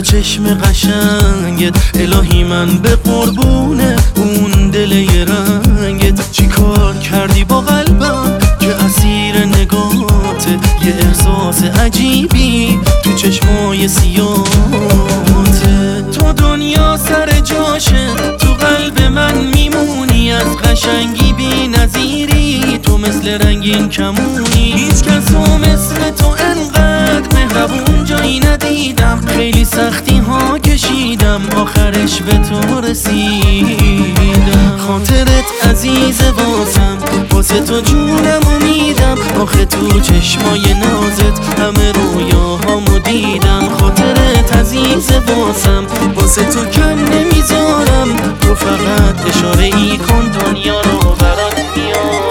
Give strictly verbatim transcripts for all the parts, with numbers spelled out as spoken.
چشم قشنگت، الهی من به قربونه اون دل رنگت. چی کار کردی با قلبم که اسیر نگاته، یه احساس عجیبی تو چشمای سیاته. تو دنیا سر جاشه، تو قلب من میمونی، از قشنگی بی نظیری، تو مثل رنگین کمونی. هیچ کسو مثل تو انقدر مهربون جایی ندیدم، خیلی سختی ها کشیدم آخرش به تو رسیدم. خاطرت عزیز واسم، واسه تو جونمو میدم، آخه تو چشمای نازت همه رویاهامو دیدم. خاطرت عزیز واسم، واسه تو کم نمیذارم، تو فقط اشاره ای کن دنیا رو برات میام.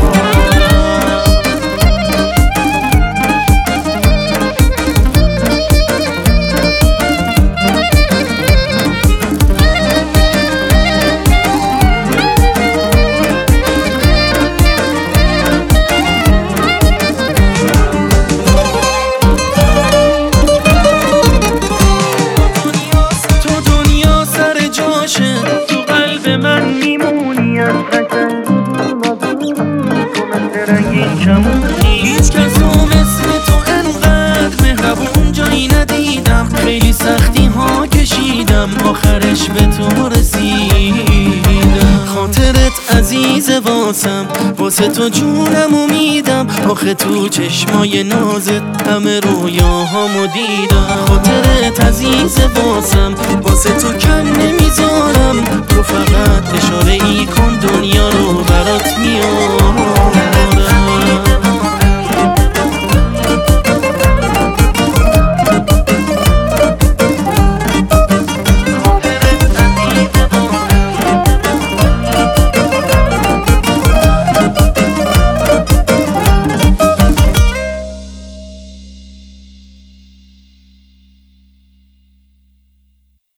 تو قلب من میمونی، از قشنگی هیچ کسو مثل تو انقدر مهربون جایی ندیدم، خیلی سختی ها کشیدم آخرش به تو رسیدم. خاطرت عزیز واسم، واسه تو جونمو میدم، آخه تو چشمای نازت همه رویاهامو دیدم. خاطرت عزیز واسم، واسه تو کم نمیذارم، تو فقط اشاره ای کن دنیا رو برات میام.